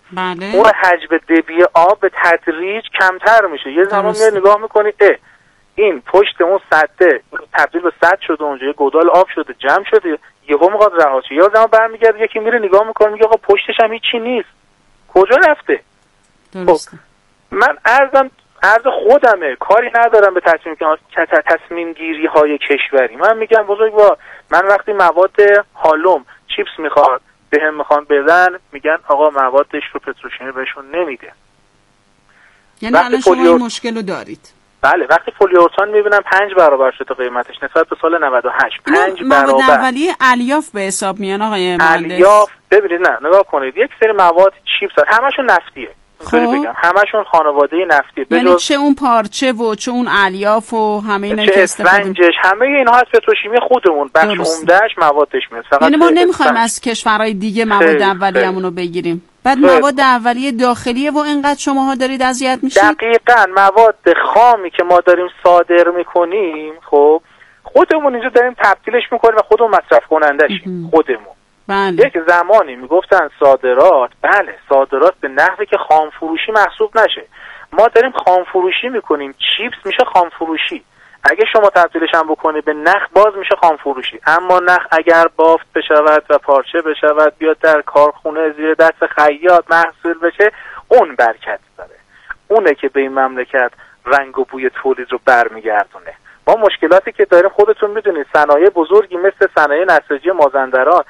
بله. اون حجم دبی آب به تدریج کمتر میشه. یه زمان میاد نگاه میکنی این پشت اون سده تبدیل به سد شده، اونجا یه گودال آب شده جمع شده، یهو میخواد رها شه. یا زمان برمیگرده یکی میره نگاه میکنه میگه آقا پشتش هم هیچی نیست، کجا رفته؟ درسته. من عرض خودمه، کاری ندارم به تصمیم گیری های کشوری. من میگم بزرگوار، من وقتی مواد هالوم چیپس میخواد بهم میخوان بدن، میگن آقا موادش رو پتروشیمی بهشون نمیده. یعنی الان شما این مشکل رو دارید؟ بله. وقتی پلیورتان میبینم 5 برابر شده قیمتش نسبت به سال 98. 5 برابر. مواد اولیه الیاف به حساب میان آقای مهندس؟ الیاف ببینید، نه نگاه کنید، یک سری مواد چیپس همشون نفتیه. بگم همشون خانواده نفتیه. یعنی چه اون پارچه و چه اون الیاف و همه اینا که اسفنجش، همه اینها از پتروشیمی خودمون، بخش عمدهش موادش میاد. یعنی ما نمیخوایم از کشورهای دیگه مواد اولیه‌مون رو بگیریم. بعد مواد اولیه داخلیه و اینقدر شماها دارید اذیت میشید؟ دقیقاً. مواد خامی که ما داریم صادر میکنیم، خب خودمون اینجا داریم تبدیلش میکنیم و خودمون مصرف کنندشیم. خودمون. بله. یک زمانی میگفتن صادرات، بله صادرات به نحوی که خام فروشی محسوب نشه. ما داریم خام فروشی میکنیم، چیپس میشه خام فروشی. اگه شما تبدیلش هم بکنی به نخ باز میشه خام فروشی. اما نخ اگر بافت بشود و پارچه بشود بیاد در کارخونه زیر دست خیاط محصول بشه، اون برکت داره. اونه که به این مملکت رنگ و بوی تولید رو برمیگردونه. ما مشکلاتی که داریم خودتون میدونید، صنایع بزرگی مثل صنایع نساجی مازندران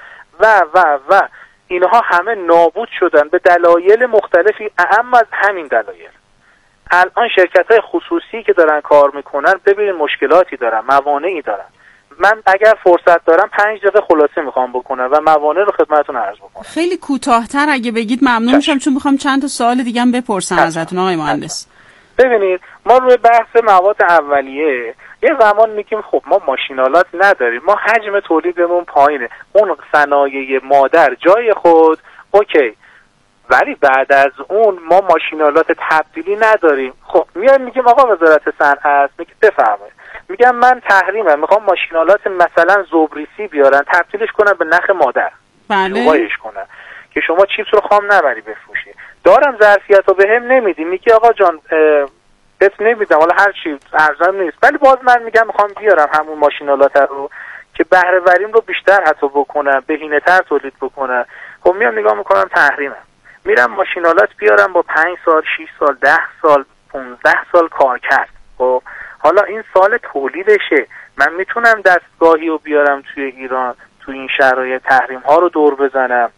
و اینها همه نابود شدن به دلایل مختلفی، اهم از همین دلایل. الان شرکت‌های خصوصی که دارن کار میکنن ببینید مشکلاتی دارن، موانعی دارن. من اگر فرصت دارم 5 دقیقه خلاصه میخوام بکنم و موانع رو خدمتتون عرض بکنم. خیلی کوتاه‌تر اگه بگید ممنون میشم، چون میخوام چند تا سوال دیگه هم بپرسم ازتون آقای مهندس. ببینید ما روی بحث مواد اولیه یه زمان میگیم خب ما ماشینالات نداریم، ما حجم تولیدمون پایینه، اون صنایع مادر جای خود اوکی، ولی بعد از اون ما ماشینالات تبدیلی نداریم. خب میایم میگیم آقا وزارت صنعت میگه بفرمایید، میگم من تحریمم، میخوام ماشینالات مثلا زبریسی بیارن تبدیلش کنن به نخ مادر، بله شوایش کنن که شما چیپس رو خام نبری بفروشی. دارم ظرفیت رو بهم نمیدی، میگه آقا جان بهت نمیدم، حالا هر چی ارزم نیست، ولی باز من میگم میخوام بیارم همون ماشینالات رو که بهره وریم رو بیشتر حتی بکنم، بهینه‌تر تولید بکنم. خب میام نگاه میکنم تحریمم، میرم ماشینالات بیارم با 5 سال 6 سال 10 سال 15 سال کار کرد. خب حالا این سال تولیدشه، من میتونم دستگاهی رو بیارم توی ایران توی این شرایط تحریم ها رو دور بزنم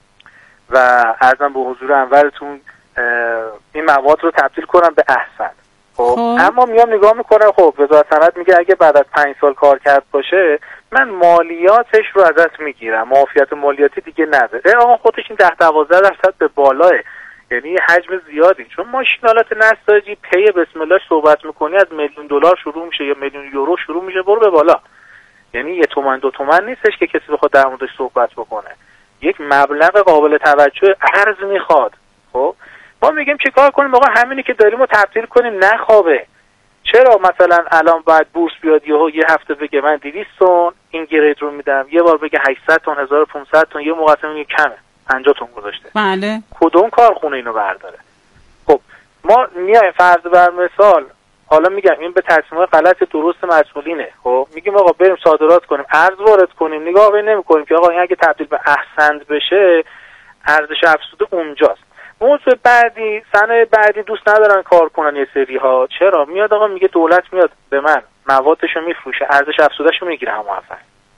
و عرضم به حضور انورتون این مواد رو تبدیل کنم به احسن. خب اما میام نگاه میکنم خب وزارت صنعت میگه اگه بعد از 5 سال کار کرد باشه من مالیاتش رو ازت میگیرم، معافیت مالیاتی دیگه نداره. آقا خودش این 10-12% به بالاه، یعنی حجم زیادی، چون ماشینالات نساجی پی بسم الله صحبت میکنی از $1,000,000 شروع میشه یا $1,000,000 شروع میشه برو به بالا، یعنی 1 تومن 2 تومن نیستش که کسی بخواد در موردش صحبت بکنه، یک مبلغ قابل توجه ارز میخواد. خب ما میگیم چیکار کنیم؟ آقا همینی که داریم رو تبدیل کنیم نخوابه. چرا مثلا الان باید بورس بیاد یه هفته بگه من 200 تن این گرید رو میدم، یه بار بگه 800 تن 1500 تن، یه موقع میگه کمه 50 تن گذاشته. بله کدوم کارخونه اینو برداره؟ خب ما میایم فرض بر مثال، حالا میگم این به تصمیمات غلط درست مسئولینه، خب میگیم آقا بریم صادرات کنیم، ارز وارد کنیم، نگاه نمی‌کنیم که آقا این اگه تبدیل به احسن بشه ارزش افزوده اونجاست. موضوع بعدی، صنایع بعدی دوست ندارن کار کنن یه سری ها. چرا؟ میاد آقا میگه دولت میاد به من موادشو میفروشه، ارزش افزودهشو میگیره همون اول.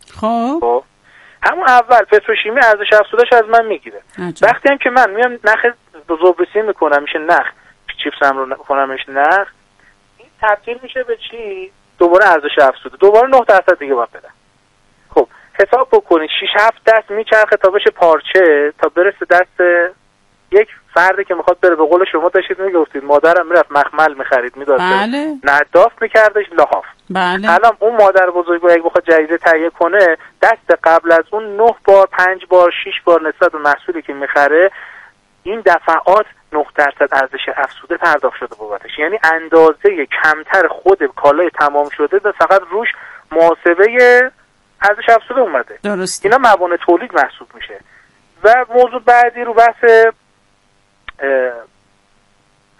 خب همون اول پتروشیمی ارزش افزودهش از من میگیره. وقتی هم که من میام نخ زوبریسی میکنم میشه نخ، چیپسم رو کنم میشه نخ، این تبدیل میشه به چی؟ دوباره ارزش افزوده، دوباره 9% دیگه باید بدم. خب حساب بکنید 6-7 دست میچرخه تا بشه پارچه، تا برسه دست یک فردی که میخواد بره، به قول شما داشتید میگفتید مادرم میرفت مخمل میخرید میداد، بله. نداف میکردش لحاف. بله. الان اون مادر بزرگ باید بخواد جریده تهیه کنه، دست قبل از اون 9 بار 5 بار 6 بار نسبت به محصولی که میخره این دفعات 9% ارزش افزوده پرداخت شده بابتش، یعنی اندازه کمتر خود کالای تمام شده فقط روش محاسبه ارزش افزوده اومده. درست. اینا موانع تولید محسوب میشه. و موضوع بعدی رو بحث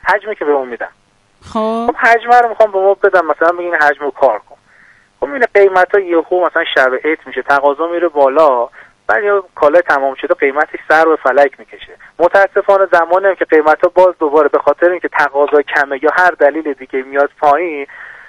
حجمی که بهمون میدن. خب حجم رو میخوام به ما بدم، مثلا بگین حجم رو کار کن. خب این قیمتا یهو مثلا شب عید میشه، تقاضا میره بالا، بعد یا کالا تمام شده قیمتش سر و فلک میکشه. متاسفانه زمانی هم که قیمتا باز دوباره به خاطر اینکه تقاضا کمه یا هر دلیل دیگه میاد پایین،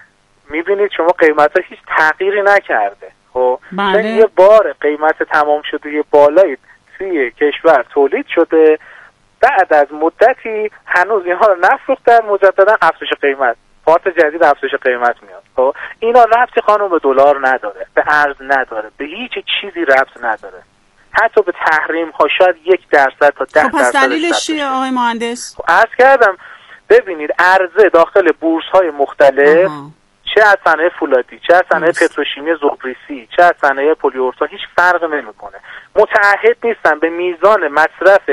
میبینید شما قیمتا هیچ تغییری نکرده. خب چون یه بار قیمت تمام شده یه بالایی توی کشور تولید شده، بعد از مدتی هنوز اینها رو نفروختن، مجددا افزایش قیمت، پارت جدید افزایش قیمت میاد. خب اینا ربطی خانم به دلار نداره، به ارز نداره، به هیچ چیزی ربط نداره، حتی به تحریم ها شاید 1% تا 10%. خب پس دلیلش چیه آقای مهندس؟ خب عرض کردم ببینید عرضه داخل بورس های مختلف چه از صنایع فولادی، چه از صنایع پتروشیمی زغریسی، چه از صنایع پلی‌اورسا هیچ فرق نمیکنه. متعهد نیستن به میزان مصرف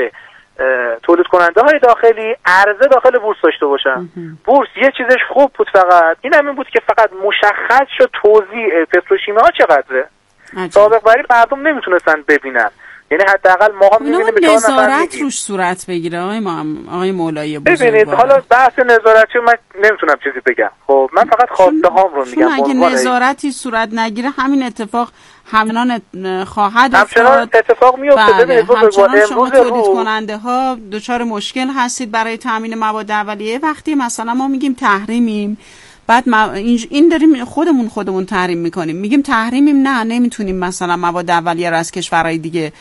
تولید کننده های داخلی عرضه داخل بورس داشته باشن. بورس یه چیزش خوب بود، فقط این همین بود که فقط مشخص شد توزیع پتروشیمی ها چقدره. سابق بری مردم نمیتونستن ببینن، یعنی حداقل ما هم می‌بینیم به نظارت روش صورت بگیره. آقای مولایی ببینید حالا بحث نظارتی من نمیتونم چیزی بگم. خب من فقط خواسته هام رو میگم. اگه نظارتی صورت نگیره همین اتفاق همچنان خواهد افتاد. همچنان اتفاق میفته. ببینید همچنان شما تولید کننده ها دچار مشکل هستید برای تامین مواد اولیه. وقتی مثلا ما میگیم تحریمیم، بعد این داریم خودمون تحریم میکنیم، میگیم تحریمیم، نه نمیتونیم مثلا مواد اولیه رو از کشورهای دیگه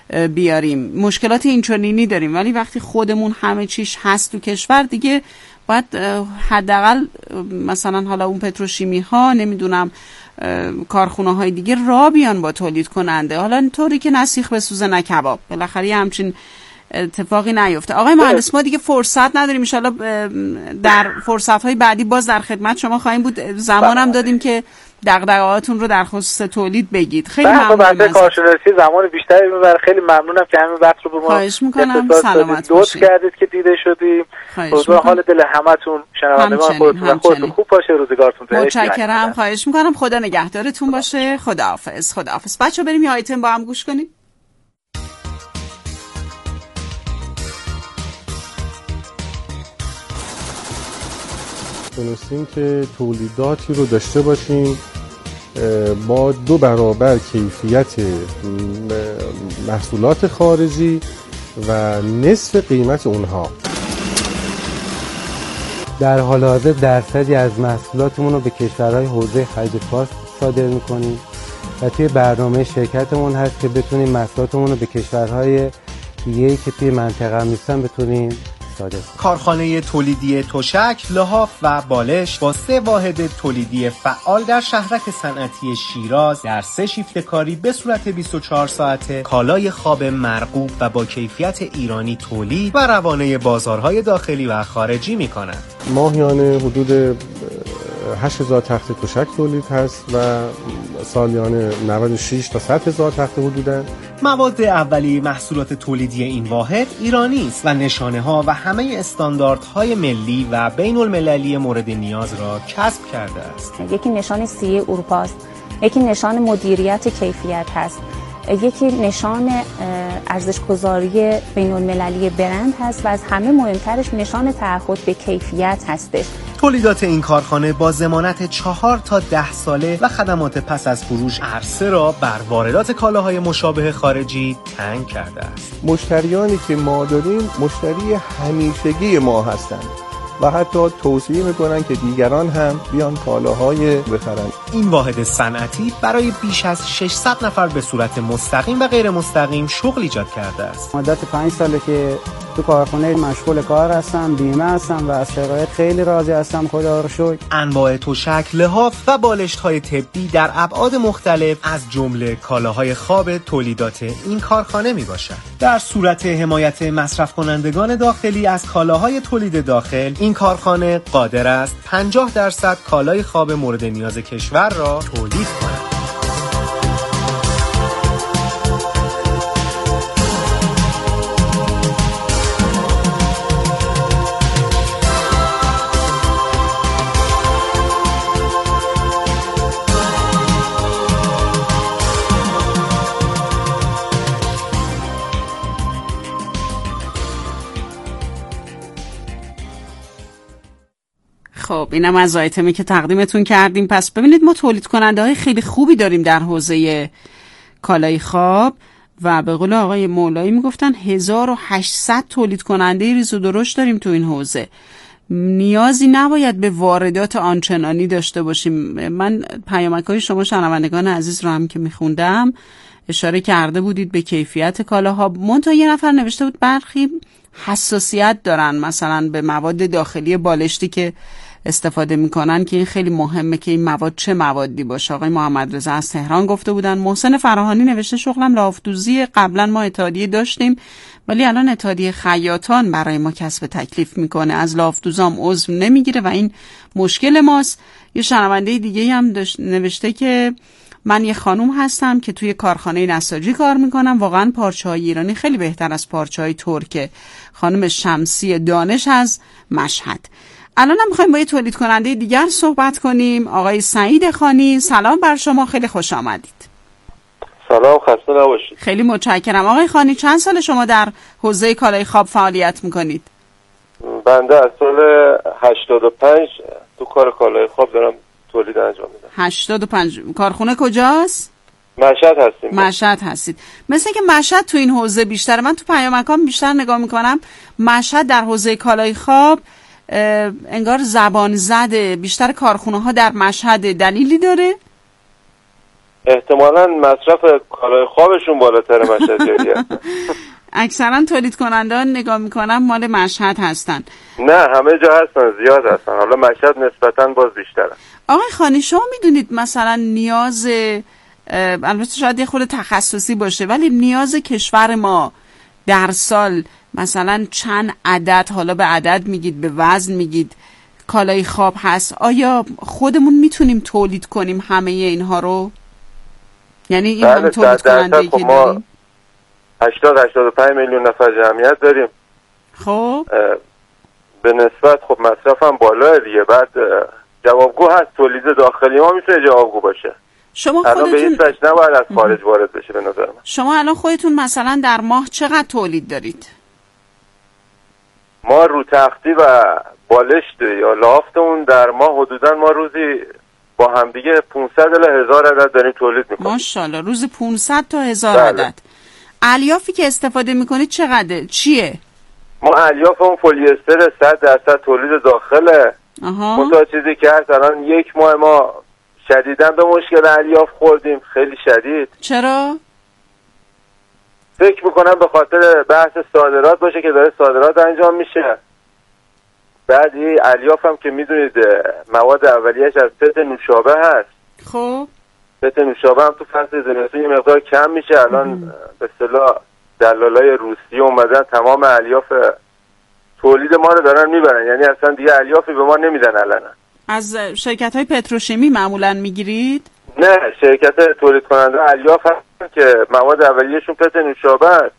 بیاریم، مشکلات اینچنینی داریم. ولی وقتی خودمون همه چیش هست تو کشور دیگه، باید حداقل مثلا حالا اون پتروشیمی ها نمیدونم کارخونه های دیگه را بیان با تولید کننده، حالا اینطوری که نسیخ بسوزه نه کباب، بالاخره همچین اتفاقی نیفته. آقای مهندس ما دیگه فرصت نداریم، ان شاءالله در فرصت‌های بعدی باز در خدمت شما خواهیم بود. زمانم دادیم که دغدغه‌هاتون رو در خصوص تولید بگید. خیلی ممنونم از کارشناسی، زمان بیشتری میبره. خیلی ممنونم که همین وقت رو به ما خواهش می‌کنم. سلامت باشید. کردید که دیده شدیم. روزا حال دل همتون شنوندگان خودتون خوب باشه، روزگارتون بخیر. متشکرم. خواهش می‌کنم. خدا نگهدارتون باشه. خداحافظ. خداحافظ. بچه‌ها بریم یه آیتم با هم گوش کنیم. تونستیم که تولیداتی رو داشته باشیم با 2 برابر کیفیت محصولات خارجی و نصف قیمت اونها. در حال حاضر درصدی از محصولاتمون رو به کشورهای حوزه خلیج فارس صادر می‌کنیم و توی برنامه شرکتمون هست که بتونیم محصولاتمون رو به کشورهای دیگه‌ای که توی منطقه نیستن بتونیم کارخانه تولیدی تشک، لحاف و بالش با 3 واحد تولیدی فعال در شهرک صنعتی شیراز در 3 شیفت کاری به صورت 24 ساعته کالای خواب مرغوب و با کیفیت ایرانی تولید و روانه بازارهای داخلی و خارجی می‌کند. ماهیانه حدود 8000 تخت تشک تولید هست و سالیانه 96 تا 100,000 تخت حدوداً. مواد اولیه محصولات تولیدی این واحد ایرانی است و نشانه‌ها و همه استانداردهای ملی و بین‌المللی مورد نیاز را کسب کرده است. یکی نشان CE اروپا است، یکی نشان مدیریت کیفیت هست، یکی نشان ارزش‌گذاری بین‌المللی برند هست و از همه مهمترش نشان تعهد به کیفیت هستش. تولیدات این کارخانه با ضمانت 4 تا 10 ساله و خدمات پس از فروش عرصه را بر واردات کالاهای مشابه خارجی تنگ کرده است. مشتریانی که ما داریم مشتری همیشگی ما هستند و حتی توصیه میکنن که دیگران هم بیان کالاهای بخرن. این واحد صنعتی برای بیش از 600 نفر به صورت مستقیم و غیر مستقیم شغل ایجاد کرده است. مدت 5 ساله که تو کارخانه مشغول کار هستم، بیمه هستم و از شرایط خیلی راضی هستم، خدا رو شکر. انواع تشک، لحاف و بالشت‌های طبی در ابعاد مختلف از جمله کالاهای خواب تولیدات این کارخانه میباشد. در صورت حمایت مصرف کنندگان داخلی از کالاهای تولید داخل، این کارخانه قادر است 50% کالای خواب مورد نیاز کشور را تولید کند. خب اینم از آیتمی که تقدیمتون کردیم. پس ببینید ما تولید کننده های خیلی خوبی داریم در حوزه کالای خواب و به قول آقای مولایی میگفتن 1800 تولید کننده ریز و درشت داریم تو این حوزه. نیازی نباید به واردات آنچنانی داشته باشیم. من پیامک‌های شما شنوندگان عزیز رو هم که میخوندم اشاره کرده بودید به کیفیت کالاها. منتها یه نفر نوشته بود برخی حساسیت دارن مثلا به مواد داخلی بالشتی که استفاده میکنن که این خیلی مهمه که این مواد چه موادی باشه. آقای محمد رضا از تهران گفته بودن. محسن فراهانی نوشته شغلم لافتوزی، قبلا ما اتحادیه داشتیم ولی الان اتحادیه خیاطان برای ما کسب تکلیف میکنه، از لافتوزام عضو نمیگیره و این مشکل ماست. یه شنونده دیگه هم نوشته که من یه خانوم هستم که توی کارخانه نساجی کار میکنم، واقعا پارچه‌های ایرانی خیلی بهتر از پارچه‌های ترکه. خانم شمسی دانش از مشهد. الان هم میخوایم با یه تولید کننده دیگر صحبت کنیم. آقای سعید خانی، سلام بر شما، خیلی خوش آمدید. سلام، خسته نباشید. خیلی متشکرم. آقای خانی چند سال شما در حوزه کالای خواب فعالیت میکنید؟ بنده از سال 85 تو کار کالای خواب دارم تولید انجام میدم. 85. کارخونه کجاست؟ مشهد هستیم. مشهد هستید. مثل که مشهد تو این حوزه بیشتر، من تو پیامکام بیشتر نگاه میکنم مشهد در حوزه کالای خواب انگار زبان زده، بیشتر کارخونه ها در مشهد. دلیلی داره؟ احتمالاً مصرف کالای خوابشون بالاتر مشهدیه. اکثرا تولید کنندگان نگاه میکنم مال مشهد هستن. نه، همه جا هستن، زیاد هستن. حالا مشهد نسبتاً باز بیشتره. آقای خانی شما میدونید مثلا نیاز، البته شاید یه خود تخصصی باشه، ولی نیاز کشور ما در سال مثلا چند عدد، حالا به عدد میگید به وزن میگید، کالای خواب هست؟ آیا خودمون میتونیم تولید کنیم همه اینها رو؟ یعنی این هم تولید کننده‌ای که داریم 80-85 میلیون نفر جمعیت داریم. خب به نسبت خب مصرف هم بالاه دیگه. بعد جوابگو هست، تولید داخلی ما میتونه جوابگو باشه. شما الان به این وجه نباید از خارج وارد بشه به نظر من. شما الان خودتون مثلا در ماه چقدر تولید دارید؟ ما رو تختی و بالشت یا لافتمون در ماه حدودا ما روزی با همدیگه 500 الی 1000 عدد داریم تولید میکنیم. ماشاءالله، روز 500 تا 1000 عدد. الیافی که استفاده میکنید چقدره؟ چیه؟ ما الیافمون پلی استر 100% تولید داخله. منتها چیزی که هست الان یک ماه ما شدیداً به مشکل الیاف خوردیم، خیلی شدید. چرا؟ فکر میکنم به خاطر بحث صادرات باشه که داره صادرات انجام میشه. بعد این الیاف هم که میدونید مواد اولیه‌اش از پت نوشابه هست. خب پت نوشابه هم تو فصل زمستون یه مقدار کم میشه. الان به اصطلاح دلالای روسی اومدن تمام الیاف تولید ما رو دارن میبرن، یعنی اصلا دیگه الیافی به ما نمیدن الان. از شرکت‌های پتروشیمی معمولاً میگیرید؟ نه، شرکت تولید کننده الیاف هستن که مواد اولیه‌شون پت نوشابه است.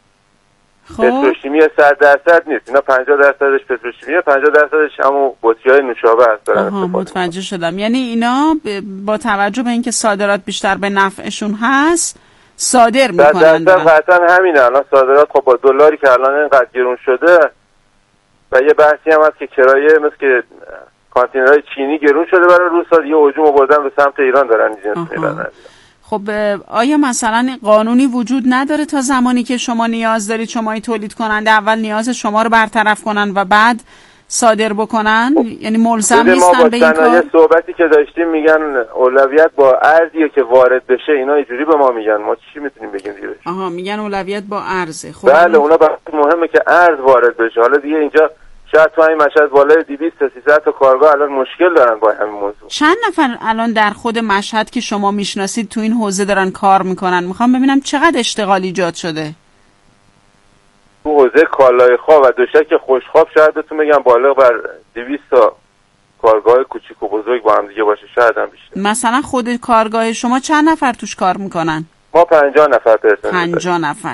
خب پتروشیمی 100% نیست، اینا 50%ش پتروشیمیه، 50%ش همون بطری‌های نوشابه هست. متوجه شدم. یعنی اینا با توجه به اینکه صادرات بیشتر به نفعشون هست صادر میکنن. قطعا همینه. الان صادرات خب با دلاری که الان اینقدر گرون شده و یه بحثی هم هست که کرایه مثل که کانتینرهای چینی گرون شده برای روسا، دیگه هجوم آوردن به سمت ایران دارن جنس میبرن. خب آیا مثلا قانونی وجود نداره تا زمانی که شما نیاز دارید، شمای تولید کننده اول نیاز شما رو برطرف کنن و بعد صادر بکنن؟ یعنی ملزم نیستن به این کار؟ صحبتی که داشتیم میگن اولویت با ارزیه که وارد بشه. اینا اینجوری به ما میگن، ما چی میتونیم بگیم دیگه؟ میگن اولویت با ارزه. خب بله، اونا مهمه که ارز وارد بشه. حالا دیگه اینجا شاید تو این مشهد بالای 200 تا 300 تا کارگاه الان مشکل دارن با همین موضوع. چند نفر الان در خود مشهد که شما میشناسید تو این حوزه دارن کار میکنن؟ میخوام ببینم چقدر اشتغال ایجاد شده تو حوزه کالای خواب و دوشک خوشخواب. شاید بهتون بگم بالغ بر 200 تا کارگاه کوچیک و بزرگ با هم دیگه باشه، شاید هم بیشتر. مثلا خود کارگاه شما چند نفر توش کار میکنن؟ ما 50 نفر پرسنل. 50 نفر.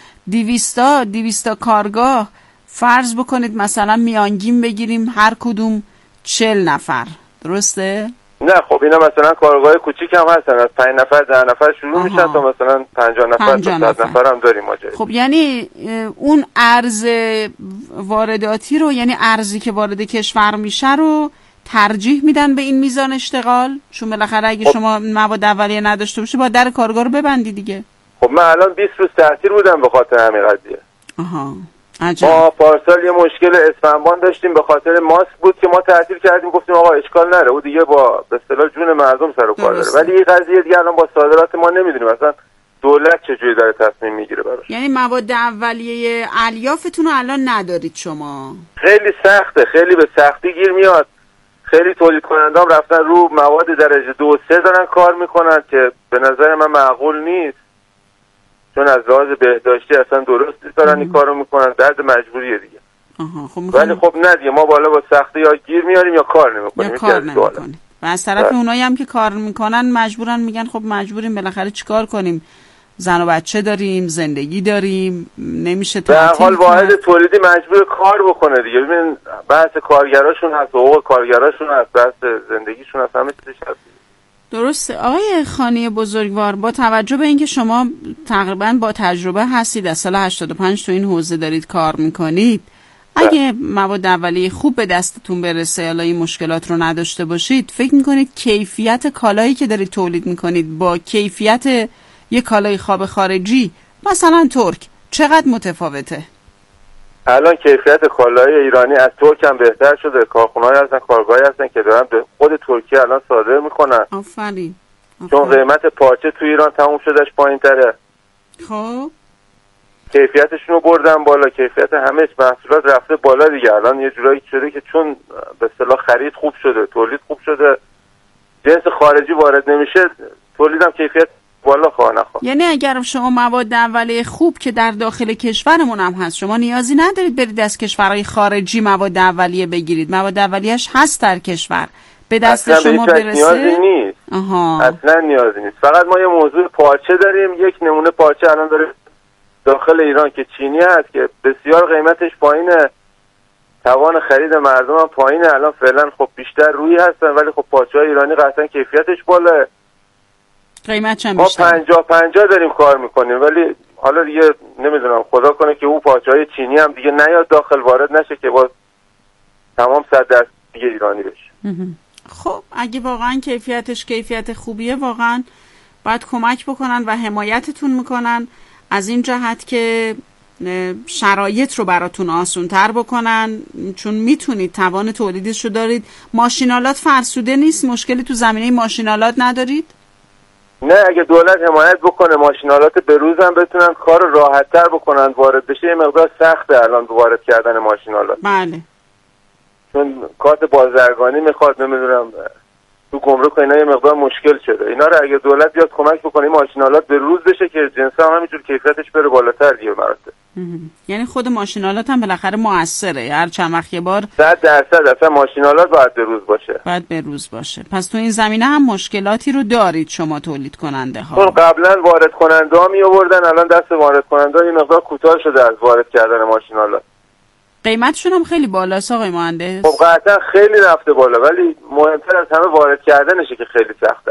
200 تا کارگاه. فرض بکنید مثلا میانگین بگیریم هر کدوم 40 نفر، درسته؟ نه خب اینا مثلا کارگاه کوچیک هم هستن، از 5 نفر 10 نفر شروع میشن تا مثلا 50 نفر تا 100 نفر هم داریم ما جایی. خب یعنی اون ارز وارداتی رو، یعنی ارزی که وارد کشور میشه رو ترجیح میدن به این میزان اشتغال؟ چون بالاخره اگه شما مواد اولیه نداشته باشی با در کارگاه رو ببندی دیگه. خب من الان 20 روز تعطیل بودم به خاطر همین قضیه. آها عجب. ما پارسال یه مشکل اسفندان داشتیم به خاطر ماسک بود که ما تعطیل کردیم، گفتیم آقا اشکال نره، او دیگه با به اصطلاح جون مردم سر و کار داره. ولی این قضیه دیگه الان با صادرات ما نمیدونیم اصلا دولت چجوری داره تصمیم میگیره براش. یعنی مواد اولیه الیافتون رو الان ندارید شما؟ خیلی سخته، خیلی به سختی گیر میاد. خیلی تولید کنندام رفتن رو مواد درجه 2 و 3 دارن کار میکنن که به نظر من معقول نیست، چون از لحاظ بهداشتی اصلا درست نیست دارن این کارو میکنن. درد مجبوریه دیگه. خب ولی خب نه دیگه، ما بالا با سختی یا گیر میاریم یا کار نمیکنیم. یا کار نمیکنیم. و از طرف اونایی هم که کار میکنن مجبورن، میگن خب مجبوریم بالاخره چیکار کنیم، زن و بچه داریم، زندگی داریم، نمیشه به هر حال واحد تولیدی مجبور کار بکنه دیگه. ببین بحث کارگراشون هست، حقوق کارگراشون هست، بحث زندگیشون هست، همه چیزش هست. درسته. آقای خانی بزرگوار، با توجه به اینکه شما تقریبا با تجربه هستید، از سال 85 تو این حوزه دارید کار میکنید، اگه مواد اولیه خوب به دستتون برسه، حالا این مشکلات رو نداشته باشید، فکر میکنید کیفیت کالایی که دارید تولید میکنید با کیفیت یک کالای خواب خارجی مثلا ترک چقدر متفاوته؟ الان کیفیت کالای ایرانی از ترک هم بهتر شده. کارخونه‌ای هستن، کارگاهی هستن که دارن به خود ترکیه الان صادر میکنن. آفرین. چون قیمت پارچه تو ایران تموم شدهش پایین‌تره. خب کیفیتشون رو بردن بالا، کیفیت همه محصولات رفته بالا دیگه. الان یه جورایی شده که چون به اصطلاح خرید خوب شده، تولید خوب شده، جنس خارجی وارد نمیشه، تولیدم کیفیت بالا خواه نخواه. یعنی اگر شما مواد اولیه خوب که در داخل کشورمون هم هست، شما نیازی ندارید برید از کشورهای خارجی مواد اولیه بگیرید، مواد اولیه‌اش هست در کشور، به دست شما برسه. نیازی نیست. اصلا نیازی نیست. فقط ما یه موضوع پارچه داریم. یک نمونه پارچه الان داره داخل ایران که چینی هست که بسیار قیمتش پایینه، توان خرید مردم هم پایینه. الان فعلا خب بیشتر روی هستن، ولی خب پارچه‌های ایرانی قطعا کیفیتش بالاه، قیمت چند ما بیشتر. 50-50 داریم کار میکنیم. ولی حالا دیگه نمیدونم، خدا کنه که اون پارچه‌های چینی هم دیگه نیاد داخل، وارد نشه که باز تمام 100% دیگه ایرانی بشه. خب اگه واقعا کیفیتش کیفیت خوبیه، واقعا باید کمک بکنن و حمایتتون میکنن از این جهت که شرایط رو براتون آسان‌تر بکنن، چون میتونید توان تولیدش رو دارید. ماشینالات فرسوده نیست؟ مشکلی تو زمینه ماشینالات ندارید؟ نه، اگه دولت حمایت بکنه ماشینالات به روز هم بتونن کار راحت‌تر بکنن، وارد بشه. یه مقدار سخته الان وارد کردن ماشینالات. بله. چون کارت بازرگانی میخواد، نمیدونم تو گمرک اینا یه مقدار مشکل شده. اینا رو اگه دولت بیاد کمک بکنه ماشینالات به روز بشه که جنس هم همینجور کیفیتش بره بالاتر دیگه مراتب. یعنی خود ماشینالات هم بالاخره موثره، هر چند وقت یه بار 100% اصلا ماشینالات باید به روز باشه. باید به روز باشه. پس تو این زمینه هم مشکلاتی رو دارید شما تولید کننده ها؟ چون قبلا وارد کننده ها می آوردن، الان دست وارد کننده ها یه مقدار کوتاه شده از وارد کردن ماشینالات. قیمتشون هم خیلی بالاست آقای مهندس. خب قطعا خیلی رفته بالا، ولی مهمتر از همه وارد کردنشه که خیلی سخته.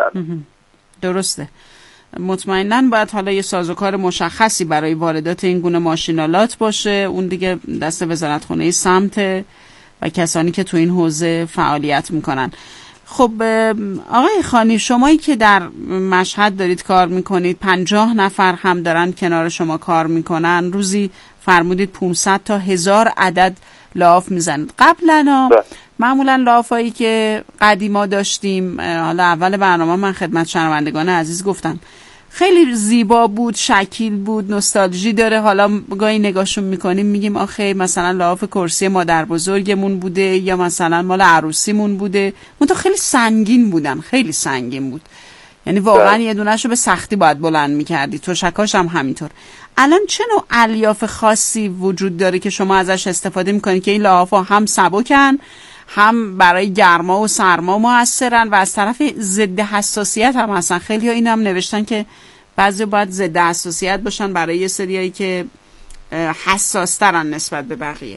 درسته. مطمئناً باید حالا یه سازوکار مشخصی برای واردات این گونه ماشینالات باشه. اون دیگه دست وزارتخونه سمت و کسانی که تو این حوزه فعالیت میکنن. خب آقای خانی، شمایی که در مشهد دارید کار میکنید، 50 نفر هم دارن کنار شما کار میکنن، روزی فرمودید 500 تا 1000 عدد لاف میزنید. قبلا معمولا لافایی که قدیما داشتیم، حالا اول برنامه من خدمت شنوندگان عزیز گفتم خیلی زیبا بود، شکیل بود، نوستالژی داره. حالا گاهی نگاهشون میکنیم میگیم آخه مثلا لاف کرسی مادر بزرگمون بوده یا مثلا مال عروسیمون بوده. منتها خیلی سنگین بودن، خیلی سنگین بود. یعنی واقعا یه دونهشو به سختی باید بلند میکردی، تشکاش هم همینطور. الان چه نوع الیاف خاصی وجود داره که شما ازش استفاده میکنید که این لحافا هم سبکن، هم برای گرما و سرما موثرن و از طرف ضد حساسیت هم هستن؟ خیلی ها این هم نوشتن که بعضی باید ضد حساسیت باشن برای یه سریایی که حساس ترن نسبت به بقیه.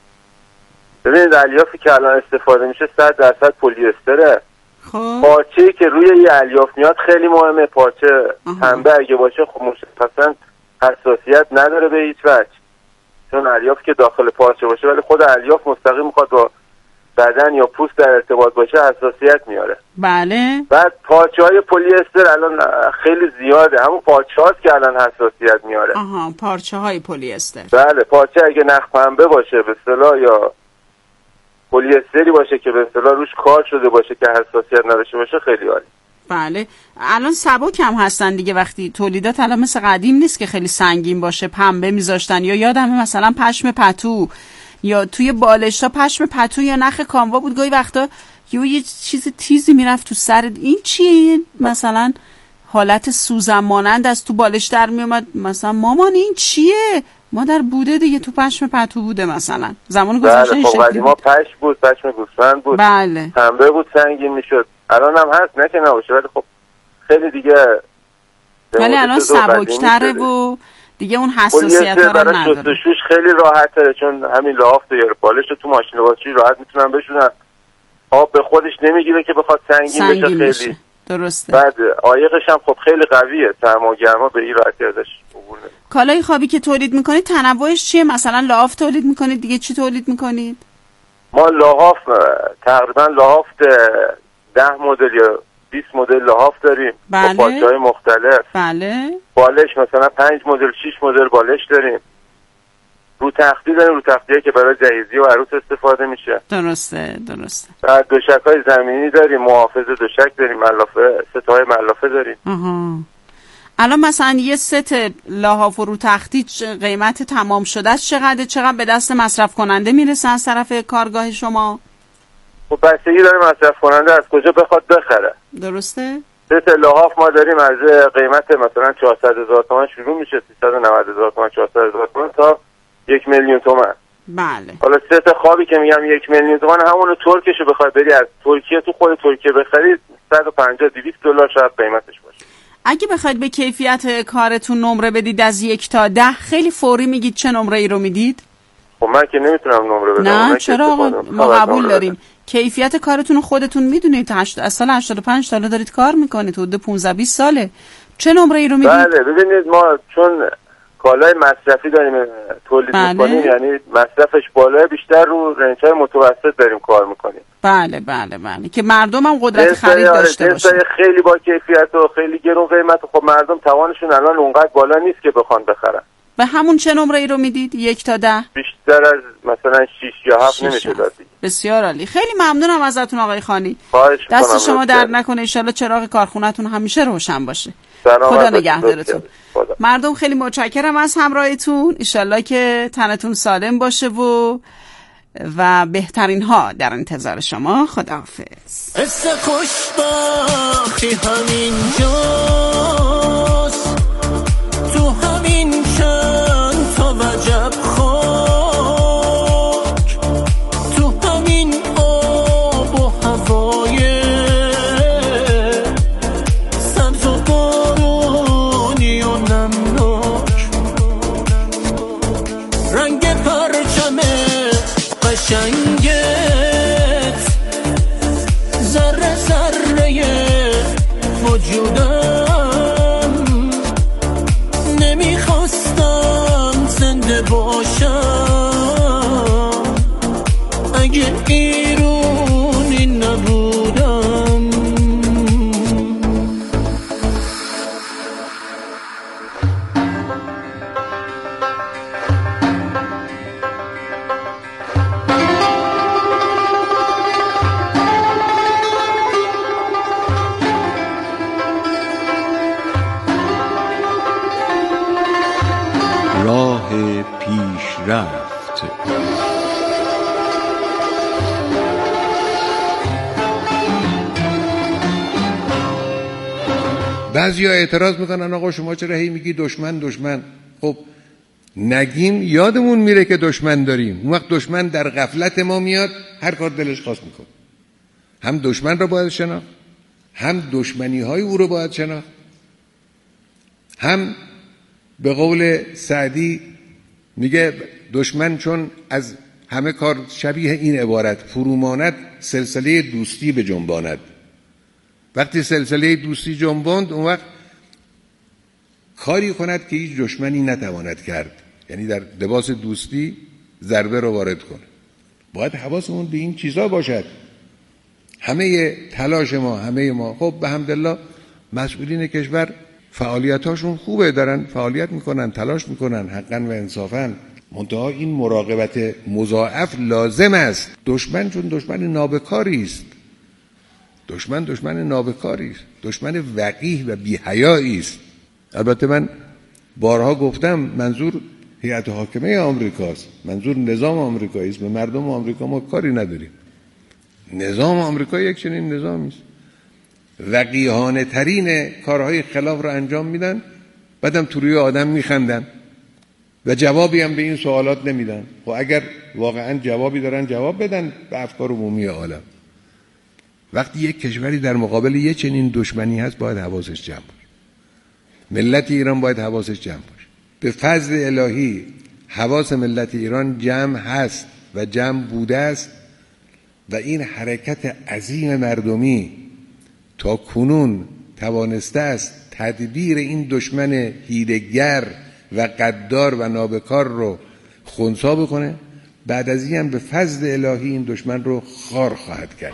ببینید الیافی که الان استفاده میشه 100% پلی استره. خب پارچه‌ای که روی یه الیاف میاد خیلی مهمه. پارچه پنبه اگه باشه خب مشخصا حساسیت نداره به هیچ وجه، چون الیاف که داخل پارچه باشه، ولی خود الیاف مستقیم میخواد با بدن یا پوست در ارتباط باشه حساسیت میاره. بله. بعد پارچه‌های پلی استر الان خیلی زیاده، همون پارچه‌هاست که الان حساسیت میاره. آها، پارچه‌های پلی استر. بله، پارچه اگه نخ پنبه باشه به اصطلاح یا پلی استری باشه که به اصطلاح روش کار شده باشه که حساسیت نداشته باشه خیلی عالی. بله. الان سبک هم هستن دیگه، وقتی تولیدات الان مثل قدیم نیست که خیلی سنگین باشه، پنبه میذاشتن، یا یادمه مثلا پشم پتو یا توی بالش‌ها پشم پتو یا نخ کاموا بود، گاهی وقتا یه چیز تیزی میرفت تو سر. این چیه؟ مثلا حالت سوزن مانند از تو بالش در میومد، مثلا مامان این چیه؟ مادر بوده دیگه، تو پشم پتو بوده مثلا زمان گذشته. بله، خب قدیما پشم بود، پشم گوسفند بود. بله. پنبه بود، سنگین میشد. الان هم هست، نه که نباشه، ولی خب خیلی دیگه ولی الان سبک‌تره و دیگه اون حساسیت‌ها رو نداره. شستشویش خیلی راحته، چون همین لحاف یا بالش رو تو ماشین لباسشویی راحت میتونن بشونن. آب به خودش نمیگیره که بخواد سنگین بشه خیلی. درسته. بعد عایقش هم خب خیلی قویه، سرما و گرما به این راحتی ازش عبور نمی‌کنه. کالای خوابی که تولید میکنید تنوعش چیه؟ مثلا لحاف تولید میکنید، دیگه چی تولید میکنید؟ ما لحاف تقریبا لحاف 10 مدل یا 20 مدل لحاف داریم. بله. با پارچه‌های مختلف. بله. بالش مثلا 5 مدل 6 مدل بالش داریم. رو تختی داریم، رو تختیه که برای جهیزی و عروس استفاده میشه. درسته. بعد دوشک‌های زمینی داریم، محافظ دوشک داریم، ملافه، ست‌های ملافه داریم. آها. الان مثلا یه ست لحاف و رو تختی قیمت تمام شده است چقدر به دست مصرف کننده میرسه از طرف کارگاه شما؟ خب بستگی داره مصرف کننده از کجا بخواد بخره. درسته؟ ست لحاف ما داریم از قیمت مثلا 400,000 تومان شروع میشه، 390,000 تومان، 400,000 تومان تا 1,000,000 تومان. بله. حالا ست خوابی که میگم 1,000,000 تومان، همون ترکشو بخوای بری از ترکیه تو خود ترکیه بخرید 150-200 دلار شاید قیمتش باشه. اگه بخواید به کیفیت کارتون نمره بدید از 1 تا 10 خیلی فوری میگید چه نمره ای رو میدید؟ خب من که نمیتونم نمره بدم. نه چرا آقا، ما قبول داریم. کیفیت کارتون خودتون میدونید، از سال 85 تا دارید کار میکنید، حدود 15-20 ساله. چه نمره ای رو میدید؟ بله ببینید، ما چون کالای مصرفی داریم تولید میکنیم، یعنی مصرفش بالای، بیشتر رو رنج‌های متوسط داریم کار میکنیم. بله که مردم هم قدرت خرید داشته باشن. خیلی با کیفیت و خیلی گرون قیمت، خب مردم توانشون الان اونقدر بالا نیست که بخوان بخرن. و همون چه نمره ای رو میدید 1 تا 10؟ بیشتر از مثلا 6 یا 7 نمیشه داد. بسیار عالی. خیلی ممنونم ازتون آقای خانی. دست شما درد نکنه، ان شاءالله چراغ کارخونه‌تون همیشه روشن باشه. خدا نگهدارتون. مردم خیلی متشکرم از همراهیتون، ان شاءالله که تنتون سالم باشه و بهترین ها در انتظار شما. خداحافظ. خوشبختی همین جاست، تو همین چند تا وجب خاک، تو همین آب و هوای سبز و بارونی و نمناک، رنگ پرچم قشنگت ذره ذره وجودم، نمیخواستم زنده باشم اگه ایرونی نبودم. راه پیشرفت. بعضیا اعتراض میکنن آقا شما چرا هی میگی دشمن؟ خب نگیم یادمون میره که دشمن داریم، اون وقت دشمن در غفلت ما میاد هر کار دلش خواست میکنه. هم دشمن رو باید شناخت، هم دشمنی های او رو باید شناخت، هم به قول سعدی میگه دشمن چون از همه کار شبیه این عبارت فروماند سلسله دوستی به جنباند. وقتی سلسله دوستی جنباند اون وقت کاری کند که هیچ دشمنی نتواند کرد، یعنی در لباس دوستی ضربه رو وارد کنه. باید حواسمون به این چیزا باشد. همه تلاش ما، همه ما، خب به حمدالله مسئولین کشور فعالیتاشون خوبه، دارن فعالیت میکنن، تلاش میکنن حقا و انصافا، منتها این مراقبت مضاعف لازم است. دشمن چون دشمن نابکاری است، دشمن نابکاری است، دشمن وقیح و بی‌حیایی است. البته من بارها گفتم منظور هیئت حاکمه آمریکاست، منظور نظام آمریکایی است. به مردم آمریکا ما کاری نداریم. نظام آمریکا یک چنین نظامی است، وقیحانه ترین کارهای خلاف را انجام میدن، بعدم تو روی آدم میخندن و جوابی هم به این سوالات نمیدن. خب اگر واقعا جوابی دارن جواب بدن به افکار عمومی عالم. وقتی یک کشوری در مقابل یک چنین دشمنی هست باید حواسش جمع باشه. ملت ایران باید حواسش جمع باشه. به فضل الهی حواس ملت ایران جمع هست و جمع بوده است و این حرکت عظیم مردمی تا کنون توانسته است تدبیر این دشمن حیله‌گر و غدار و نابکار رو خنثی بکنه. بعد از این هم به فضل الهی این دشمن رو خار خواهد کرد.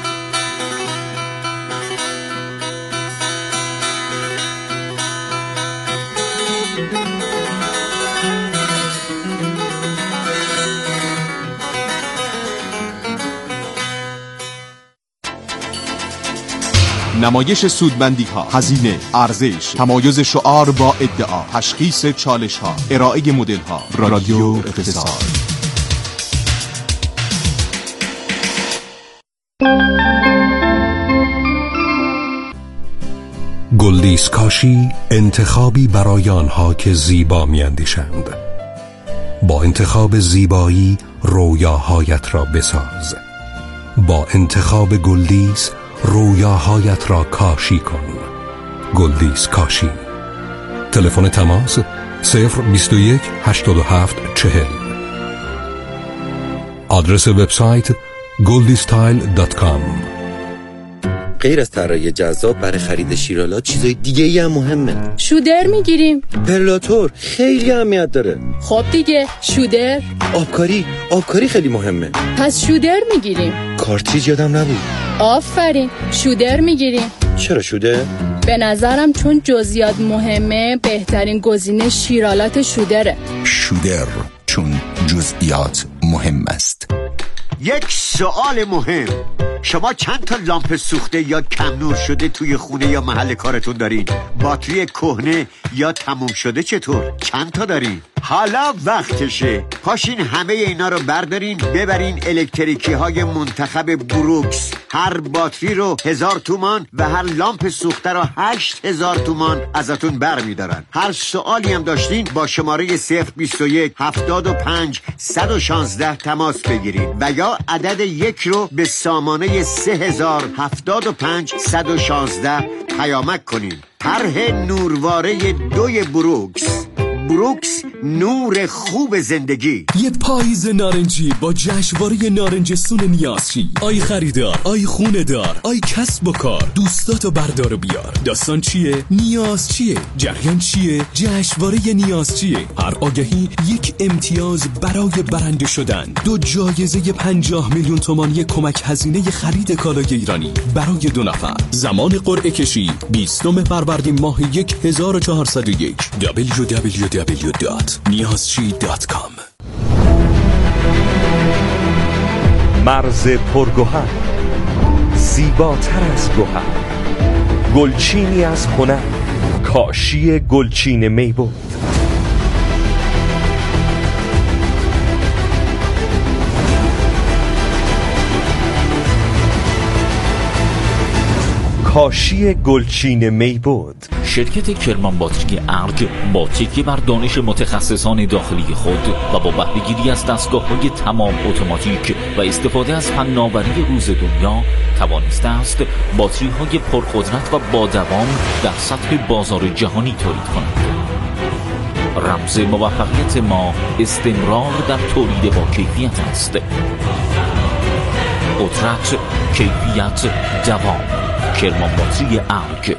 نمایش سودمندی‌ها، هزینه، ارزش، تمایز شعار با ادعا، تشخیص چالش‌ها، ارائه مدل‌ها. رادیو اقتصاد. گلدیس کاشی انتخابی برای آنها که زیبا می‌اندیشند. با انتخاب زیبایی رویاهایت را بساز. با انتخاب گلدیس رویاهایت را کاشی کن. گلدیس کاشی. تلفن تماس 021 87 40. آدرس وبسایت goldystyle.com. غیر از طراحی جذاب برای خرید شیرالات چیزای دیگه ای هم مهمه. شودر میگیریم. پرلاتور خیلی اهمیت داره. خب دیگه شودر. آبکاری خیلی مهمه. پس شودر میگیریم. کارتریج یادم نبود. آفرین، شودر میگیریم. چرا شودر؟ به نظرم چون جزئیات مهمه بهترین گزینه شیرالات شودره. شودر چون جزئیات مهم است. یک سوال مهم، شما چند تا لامپ سوخته یا کم نور شده توی خونه یا محل کارتون دارین؟ باتری کهنه یا تموم شده چطور؟ چند تا دارین؟ حالا وقتشه پاشین همه اینا رو بردارین ببرین الکتریکی های منتخب بروکس. هر باتری رو 1000 تومان و هر لامپ سوخته رو 8000 تومان ازتون بر میدارن. هر سوالی هم داشتین با شماره 021 75 116 تماس بگیرین و یا عدد 1 رو به سامانه 3075 116 پیامک کنین. طرح نورواره 2 بروکس. بروکس، نور خوب زندگی. یه پاییز نارنجی با جشنواره نارنجستون نیازچی. آی خریدار، آی خونه دار، آی کسب و کار، دوستاتو بردار و بیار. داستان چیه؟ نیاز چیه؟ جریان چیه؟ جشنواره نیاز چیه؟ هر آگهی یک امتیاز برای برنده شدن. 2 جایزه 50 میلیون تومانی کمک هزینه خرید کالای ایرانی برای 2 نفر. زمان قرعه کشی 20 فروردین ماه 1401. www.niyazchi.com. مرز پرگوهر، زیباتر از گوهر، گلچینی از هنر، کاشی گلچین میبود. کاشی گلچین میبود. شرکت کرمان باتری ارگ با تکیه بر دانش متخصصان داخلی خود و با بهره‌گیری از دستگاه‌های تمام اتوماتیک و استفاده از فناوری روز دنیا توانسته است باتری‌های پرقدرت و با دوام در سطح بازار جهانی تولید کند. رمز موفقیت ما استمرار در تولید با کیفیت است. قدرت، کیفیت، دوام. کرمان باتری ارگ.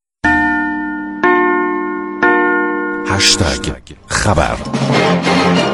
#خبر